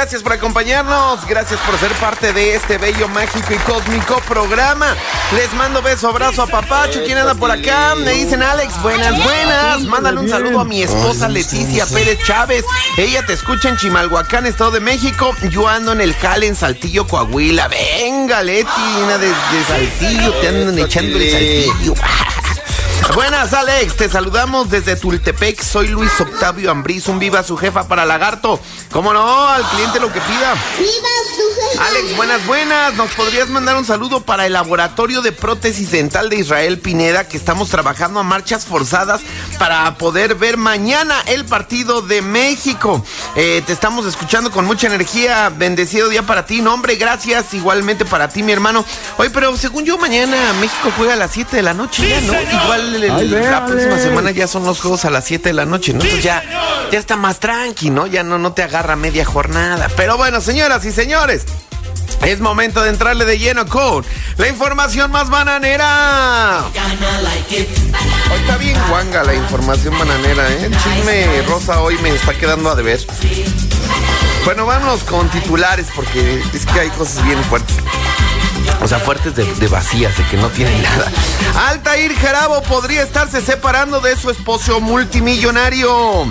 gracias por acompañarnos, gracias por ser parte de este bello, mágico y cósmico programa. Les mando beso, abrazo a Papacho. ¿Quién anda por acá? Me dicen Alex, buenas. Mándale un saludo a mi esposa Leticia Pérez Chávez. Ella te escucha en Chimalhuacán, Estado de México. Yo ando en el Jale, en Saltillo, Coahuila. Venga, Leti, una de Saltillo, te andan echando el Saltillo. Buenas, Alex, te saludamos desde Tultepec. Soy Luis Octavio Ambriz, un viva su jefa para Lagarto. ¿Cómo no? Al cliente lo que pida. ¡Viva su jefa! Alex, buenas. ¿Nos podrías mandar un saludo para el Laboratorio de Prótesis Dental de Israel Pineda, que estamos trabajando a marchas forzadas para poder ver mañana el partido de México? Te estamos escuchando con mucha energía. Bendecido día para ti. No, hombre, gracias. Igualmente para ti, mi hermano. Oye, pero según yo, mañana México juega a las 7 de la noche, ya, ¿no? Igual la próxima semana ya son los juegos a las 7 de la noche, ¿no? Entonces ya está más tranqui, ¿no? Ya no te agarra media jornada. Pero bueno, señoras y señores, es momento de entrarle de lleno con la información más bananera. Hoy está bien guanga la información bananera, ¿eh? El chisme rosa hoy me está quedando a deber. Bueno, vámonos con titulares porque es que hay cosas bien fuertes. O sea, fuertes de vacías, de que no tienen nada. Altair Jarabo podría estarse separando de su esposo multimillonario.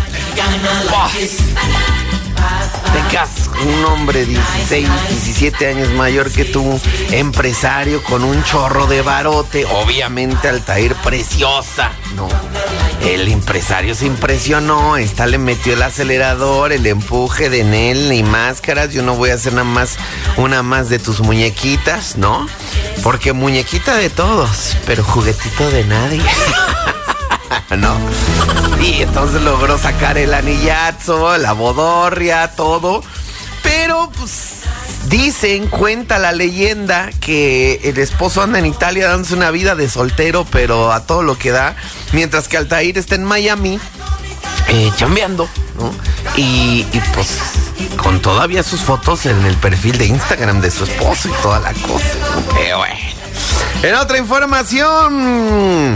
Te casas con un hombre 16, 17 años mayor que tú, empresario con un chorro de barote. Obviamente Altair preciosa, ¿no? El empresario se impresionó, esta le metió el acelerador, el empuje de Nel y máscaras. Yo no voy a hacer nada más una más de tus muñequitas, ¿no? Porque muñequita de todos, pero juguetito de nadie. ¿No? Y entonces logró sacar el anillazo, la bodorria, todo. Pero pues cuenta la leyenda que el esposo anda en Italia dándose una vida de soltero, pero a todo lo que da, mientras que Altair está en Miami chambeando, ¿no? Y pues con todavía sus fotos en el perfil de Instagram de su esposo y toda la cosa, ¿no? Pero bueno. En otra información,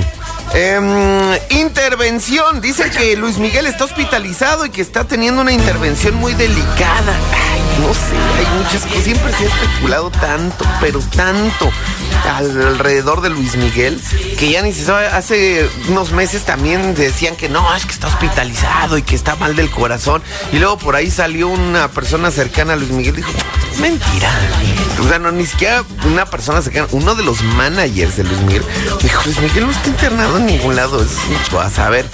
intervención. Dice que Luis Miguel está hospitalizado y que está teniendo una intervención muy delicada. Ay, no sé, hay muchas cosas. Siempre se ha especulado tanto, pero tanto alrededor de Luis Miguel, que ya ni se sabe. Hace unos meses también decían que no, es que está hospitalizado y que está mal del corazón. Y luego por ahí salió una persona cercana a Luis Miguel y dijo, mentira. O sea, no, ni siquiera una persona cercana, uno de los managers de Luis Miguel dijo, Luis Miguel no está internado en ningún lado. Es mucho a saber.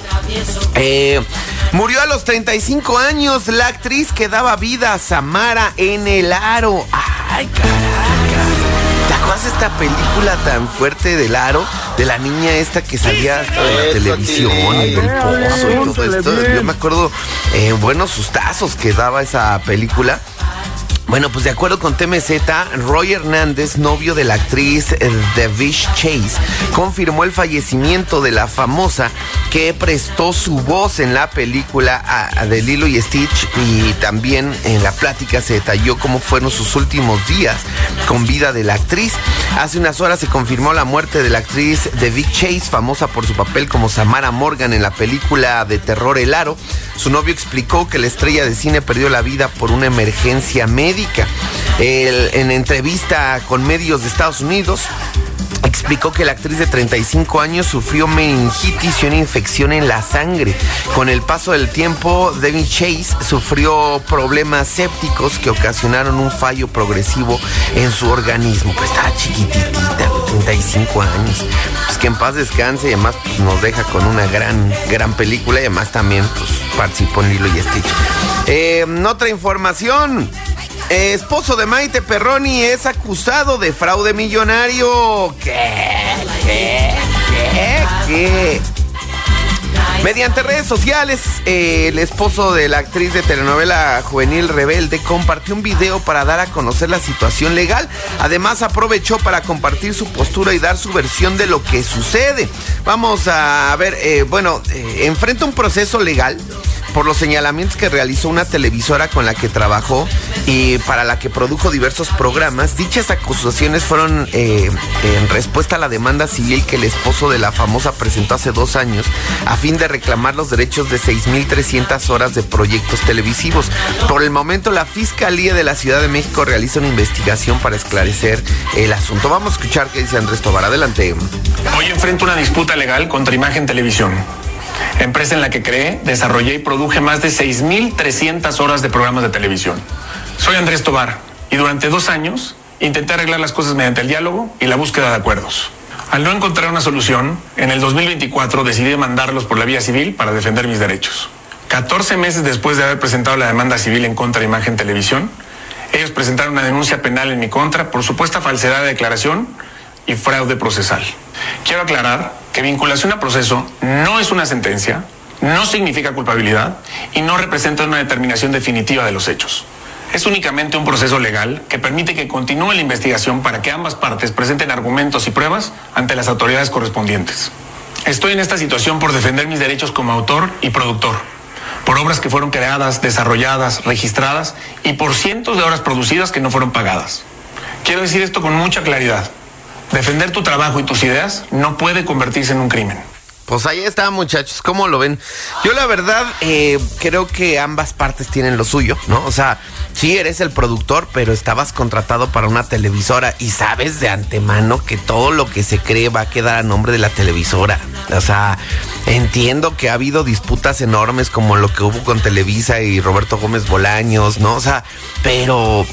Murió a los 35 años la actriz que daba vida a Samara en El Aro. Ay, caracas. ¿Te acuerdas de esta película tan fuerte del Aro? De la niña esta que salía hasta de la televisión y del pozo y todo esto. Yo me acuerdo buenos sustazos que daba esa película. Bueno, pues de acuerdo con TMZ, Roy Hernández, novio de la actriz Davish Chase, confirmó el fallecimiento de la famosa que prestó su voz en la película de Lilo y Stitch, y también en la plática se detalló cómo fueron sus últimos días con vida de la actriz. Hace unas horas se confirmó la muerte de la actriz Davish Chase, famosa por su papel como Samara Morgan en la película de terror El Aro. Su novio explicó que la estrella de cine perdió la vida por una emergencia médica. En entrevista con medios de Estados Unidos, explicó que la actriz de 35 años sufrió meningitis y una infección en la sangre. Con el paso del tiempo, Davish Chase sufrió problemas sépticos que ocasionaron un fallo progresivo en su organismo. Pues estaba chiquitita, 35 años. Pues que en paz descanse, y además pues, nos deja con una gran película, y además también pues, participó en Lilo y Stitch. Otra información. Esposo de Maite Perroni es acusado de fraude millonario. ¿Qué? Mediante redes sociales, el esposo de la actriz de telenovela juvenil Rebelde compartió un video para dar a conocer la situación legal. Además, aprovechó para compartir su postura y dar su versión de lo que sucede. Vamos a ver, enfrenta un proceso legal por los señalamientos que realizó una televisora con la que trabajó y para la que produjo diversos programas. Dichas acusaciones fueron en respuesta a la demanda civil que el esposo de la famosa presentó hace 2 años a fin de reclamar los derechos de 6,300 horas de proyectos televisivos. Por el momento, la Fiscalía de la Ciudad de México realiza una investigación para esclarecer el asunto. Vamos a escuchar qué dice Andrés Tobar. Adelante. Hoy enfrento una disputa legal contra Imagen Televisión, empresa en la que creé, desarrollé y produje más de 6,300 horas de programas de televisión. Soy Andrés Tobar y durante 2 años intenté arreglar las cosas mediante el diálogo y la búsqueda de acuerdos. Al no encontrar una solución, en el 2024 decidí demandarlos por la vía civil para defender mis derechos. 14 meses después de haber presentado la demanda civil en contra de Imagen Televisión, ellos presentaron una denuncia penal en mi contra por supuesta falsedad de declaración y fraude procesal. Quiero aclarar que vinculación a proceso no es una sentencia, no significa culpabilidad y no representa una determinación definitiva de los hechos. Es únicamente un proceso legal que permite que continúe la investigación para que ambas partes presenten argumentos y pruebas ante las autoridades correspondientes. Estoy en esta situación por defender mis derechos como autor y productor, por obras que fueron creadas, desarrolladas, registradas y por cientos de horas producidas que no fueron pagadas. Quiero decir esto con mucha claridad. Defender tu trabajo y tus ideas no puede convertirse en un crimen. Pues ahí está, muchachos, ¿cómo lo ven? Yo la verdad creo que ambas partes tienen lo suyo, ¿no? O sea, sí eres el productor, pero estabas contratado para una televisora y sabes de antemano que todo lo que se cree va a quedar a nombre de la televisora. O sea, entiendo que ha habido disputas enormes como lo que hubo con Televisa y Roberto Gómez Bolaños, ¿no? O sea, pero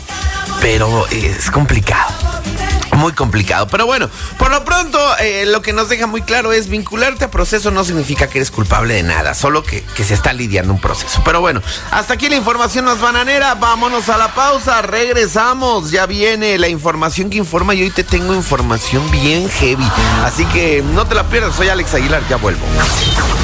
es complicado. Muy complicado, pero bueno, por lo pronto lo que nos deja muy claro es vincularte a proceso no significa que eres culpable de nada, solo que se está lidiando un proceso. Pero bueno, hasta aquí la información más bananera, vámonos a la pausa, regresamos, ya viene la información que informa y hoy te tengo información bien heavy, así que no te la pierdas, soy Alex Aguilar, ya vuelvo.